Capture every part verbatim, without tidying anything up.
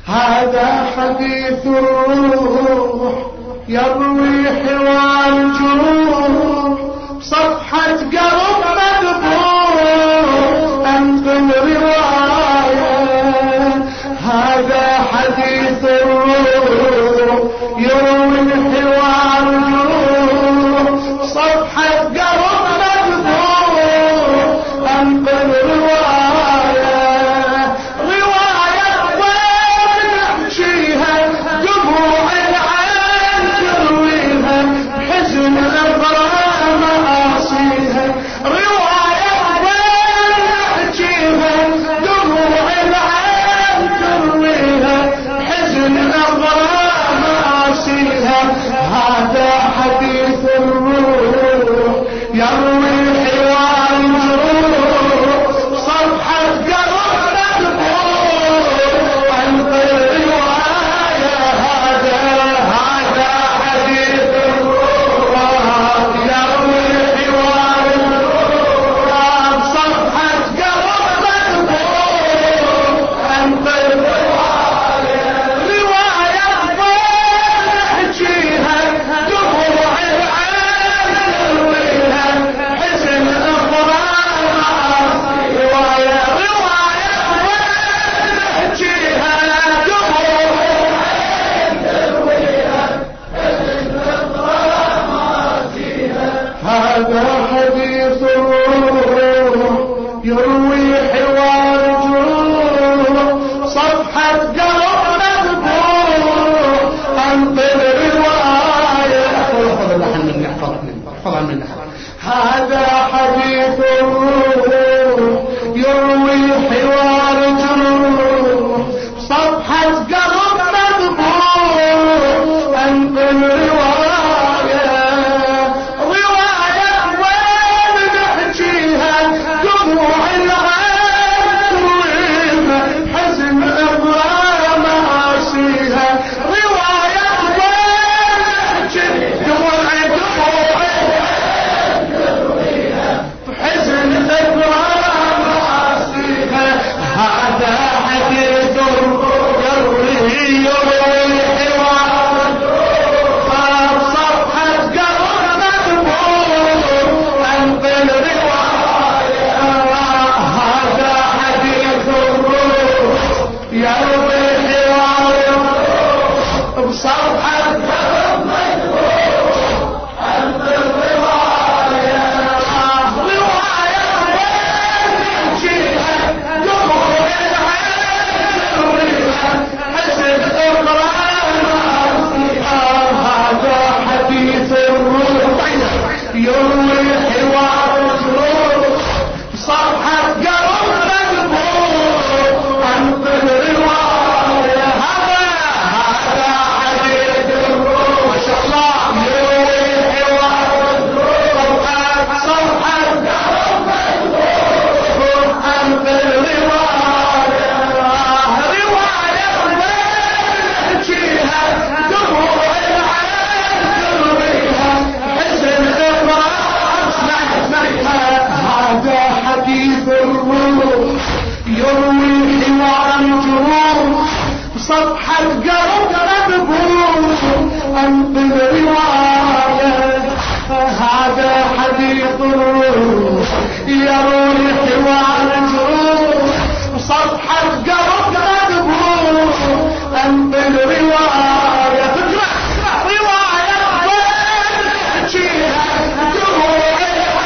هذا حديث الروح يروي حوار الجروح صفحة قلب مذبوح انقل رواية. هذا حديث الروح يروي حوار الجروح صفحة قلب مذبوح انقل رواية. هذا حديث الروح يروي حوار الجروح صفحة قلب مذبوح انقل رواية. هذا هذا حديث الروح يروي حوار الجروح صفحة قلب مذبوح انقل رواية. رواية نحكيها دموع العين ترويها حزن اغرام. رواية رواية نحكيها دموع العين ترويها حزن اغرام. هذا حديث الروح يروي حوار الجروح صفحة قلب مذبوح انقل رواية. احفظ اللحن مني احفظ مني احفظها مني. هذا حديث الروح يروي حوار الجروح صفحة قلب مذبوح انقل رواية. رواية وين نحكيها دموع العين ترويها حزن اغرام ماسيها. رواية وين نحكي دموع دموع ترويها حزن اغرام ماسيها. هذا حديث يروي يروي حوار صفحة قلب مذبوح انقل رواية. هذا حديث الروح يروي حوار بصفحة قلب مذبوح انقل رواية. رواية وين نحكيها دموع العين ترويها حزن اغرام. هذا حديث الروح يروي حوار الجروح صفحة قلب مذبوح انقل رواية. هذا هذا حديث الروح ما شاء الله يروي حوار الجروح صفحة قلب مذبوح انقل رواية. رواية وين نحكيها دموع العين ترويها حزن اغرام. اسمعي اسمعي. هذا حديث الروح يروي حوار الجروح صفحة قلب مذبوح انقل رواية. هذا حديث الروح يروي حوار الجروح صفحة قلب مذبوح انقل رواية. تقرأ رواية وين نحكيها دموع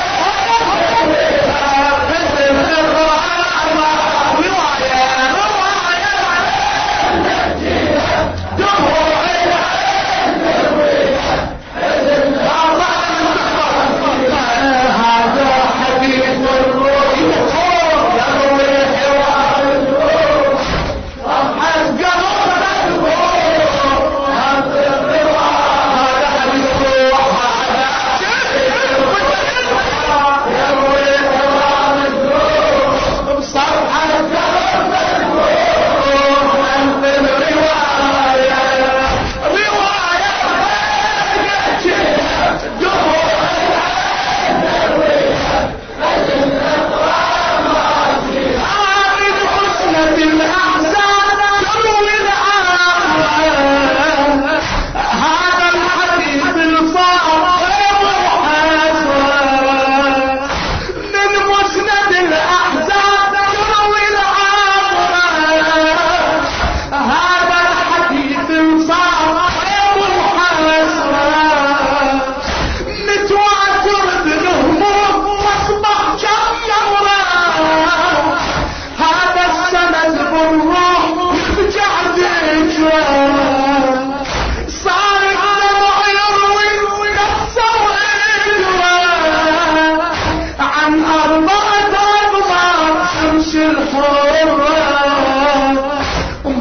حزن اغرام. رواية رواية نحكيها دموع العين ترويها حزن اغرام. هذا حديث الروح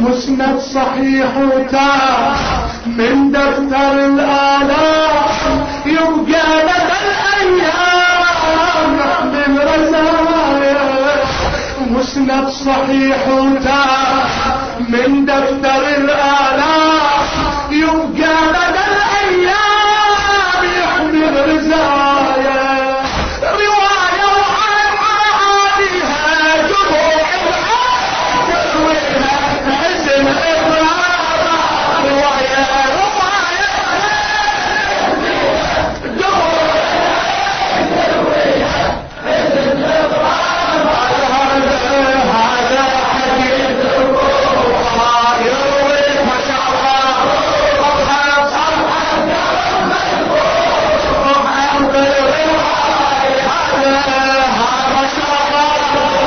مسند صحيح وتام من دفتر الآلام يبقى لدى الأيام يحمل رزايا. مسند صحيح وتام من دفتر الآلام يبقى لدى الأيام يحمل رزايا. رواية وعن معانيها جموع العالم ترويها حزن إضرار. رواية رواية جموع ترويها حزن إضرار. هذا حديث الروح يروي ما شاء الله صفحة صفحة روح أنقل رواية. هذا ما شاء الله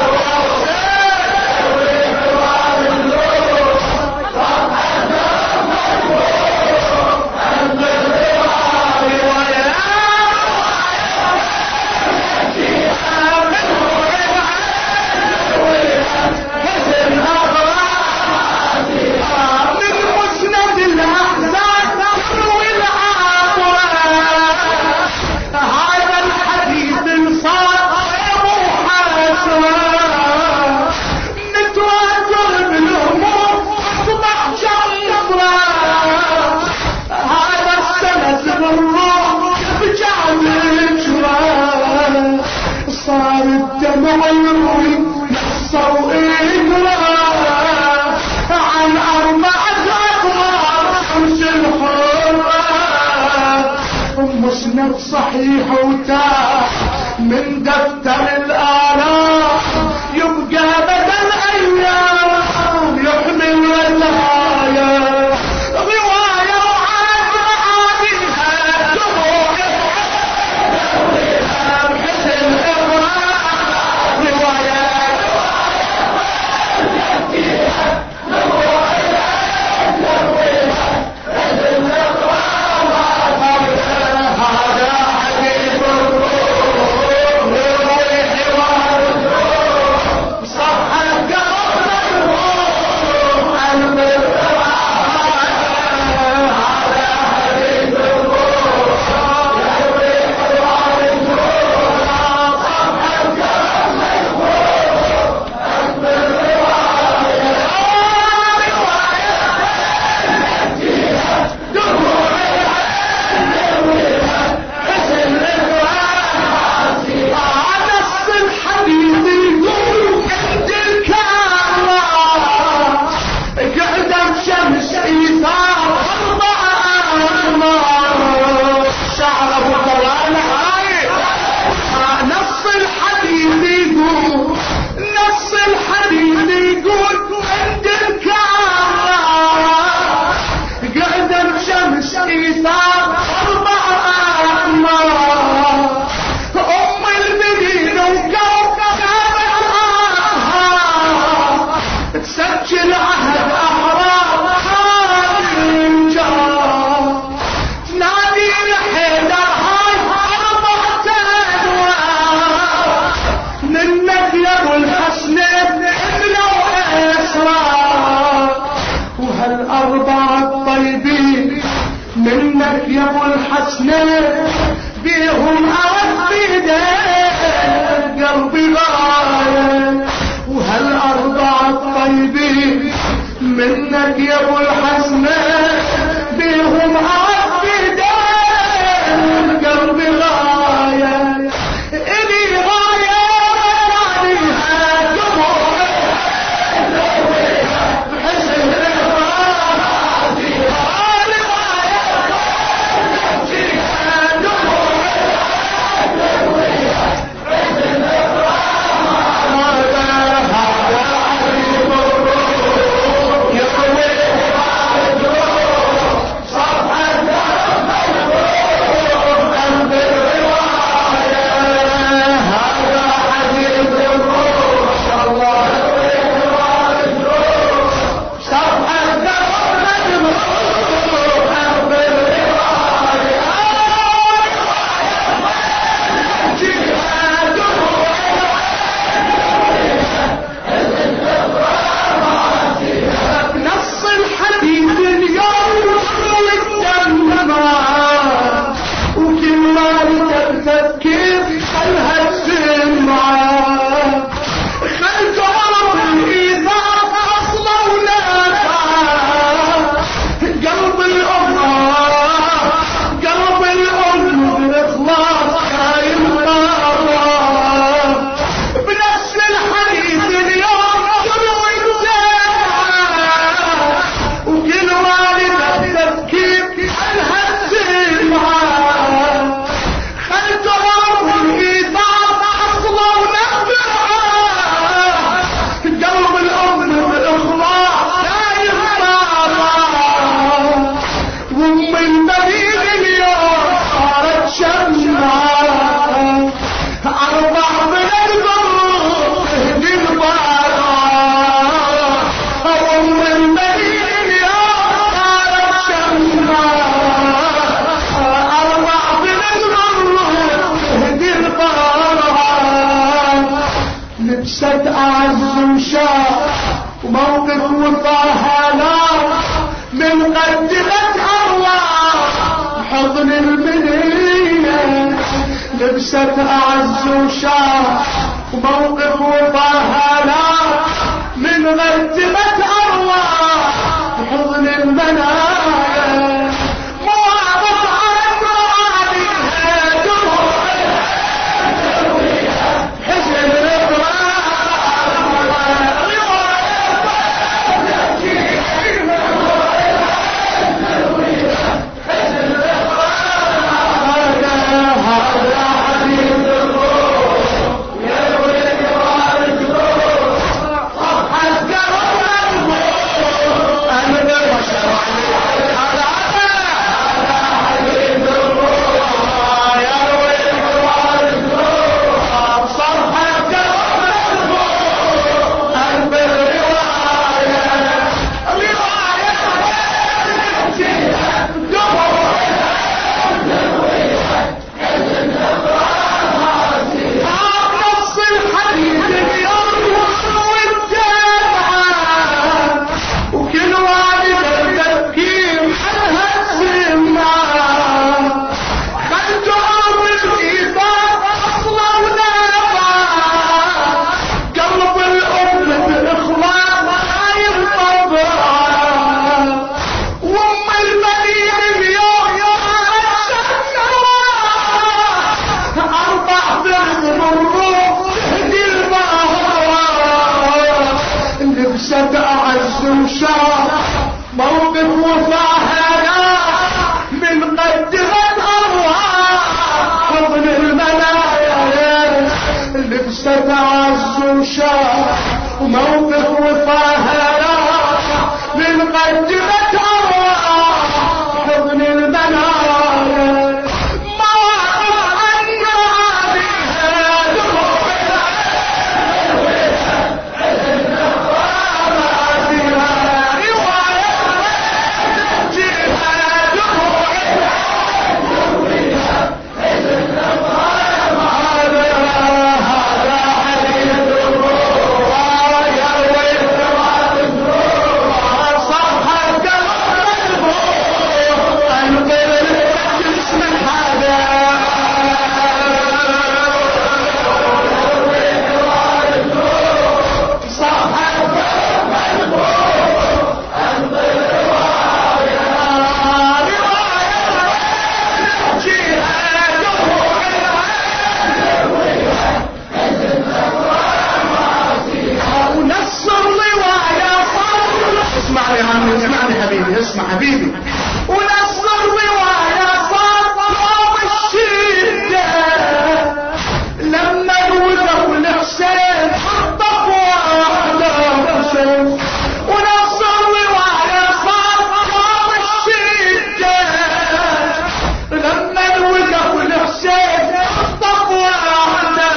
صار الدمع يروي نصوا إجراء عن أربعة أقمار خمس الحرة. مسند صحيح وتام من دفتر الآلام يبقى بدل الأيام يحمل ولايا. رواية وعن معانيها جموع حسن إغراء. رواية هذا حديث الروح يروي حوار الروح صفحة قبر الروح المرتضى. هذا حديث الروح يروي حوار الروح صفحة قبر الروح المرتضى. نص الحديث يقول عند الكعبة قعدة بشمس إيثار أربعة أقمار. شعر أبو طلال عايد. نص الحديث يقول نص الحديث يقول عند الكعبة قعدة بشمس إيثار أربعة أقمار. أم المدينة وكوكبها تسجل عهد أحرار خادم جار. تنادي الحيدر هاي أربعة أنوار منك يا أبو الحسنين حملوا إسرار. وهالأربعة الطيبين منك يا أبو الحسنين بيهم أرد بيدين قلبي غاية. وهالأربعة الطيبين منك يا أبو الحسنين بيهم أرد بيدين قلبي غاية. إلي غاية عليها جموع بحسن صفحة حضن المنية لبست أعز وشاف وموقف وفاها لا من غتبت أرواح حضن المنايا مواقف عمر عليها دموع حزن موقف وفاها من قدمت أرواح حضن المنايا لبست عز وشاف موقف وفاها من قدمت أرواح حضن المنايا مواقف أنها بها دموع اسمعني حبيبي اسمع حبيبي ونصر رواية صار يوم الشدة لما جوزه الحسين خطف واحدة حسين ونصر رواية صار يوم الشدة لما جوزه الحسين خطف واحدة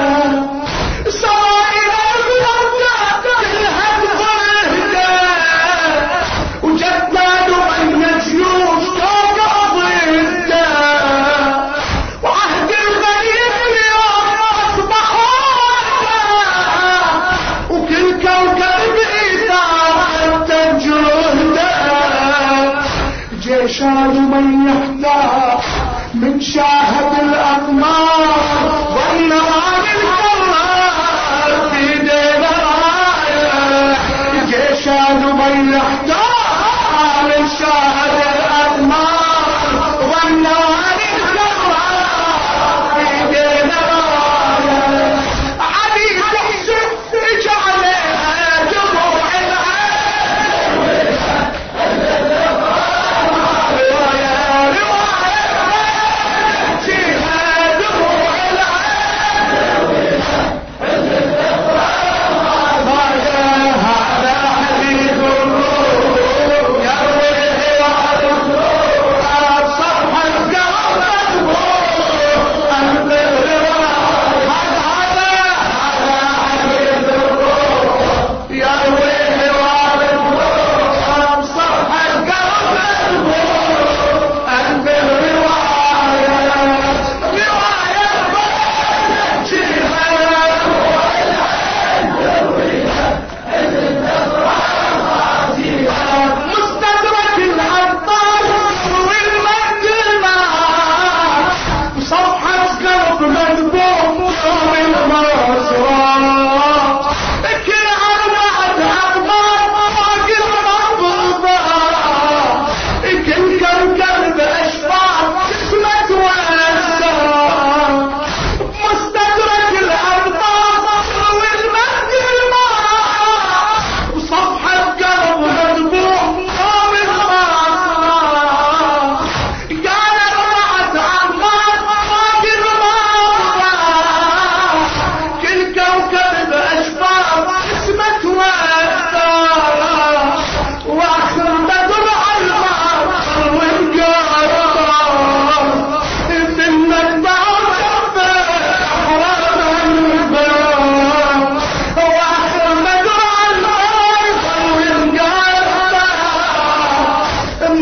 سوائل الغردة كلها تفرهده وجداد بين الجيوش توقف ضده وعهد الخليل اليوم اصبح وحده وكل كوكب بإيثار تجهده جيشان من يحتاج من شاهد الأقمار والنوال الكرار في دين رايه جيشان من يحتاج من شاهد الأقمار والنوال الكرار في دين رايه علي تحسن اجعلها دموع العين هذا حديث الروح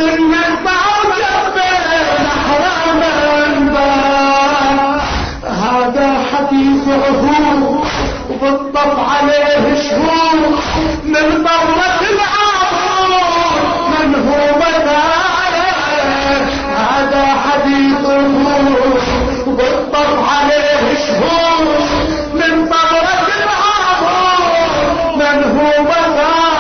نقطع وجبين أحرام الباب. هذا حديث عهود وبالطف عليه شهور من ضرة العبود من هو مثاله. هذا حديث عهود وبالطف عليه شهور من ضرة العبود من هو مثاله.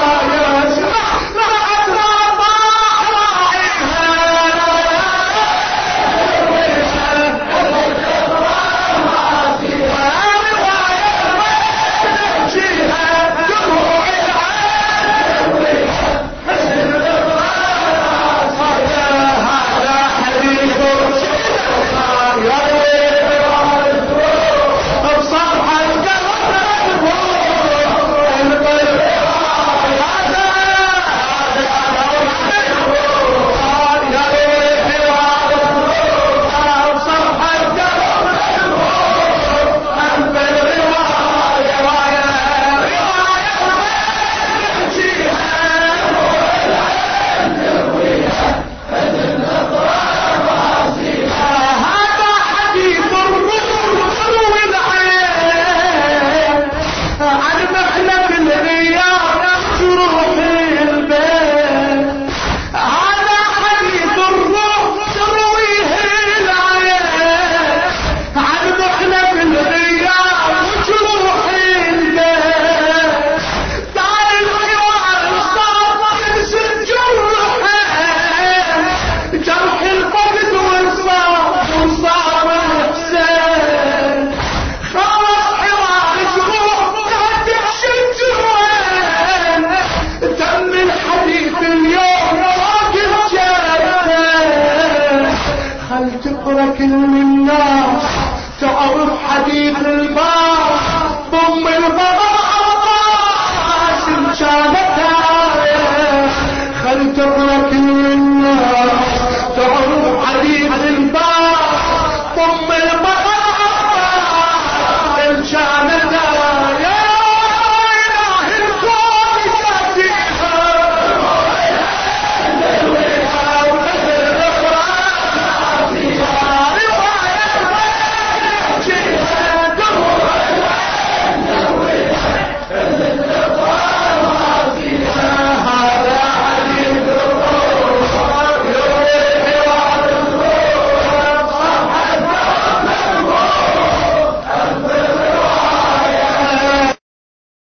تقرأ كل الناس تعرف حديث الباب. ضم البابا عباس كانت آية. خل تقرأ كل الناس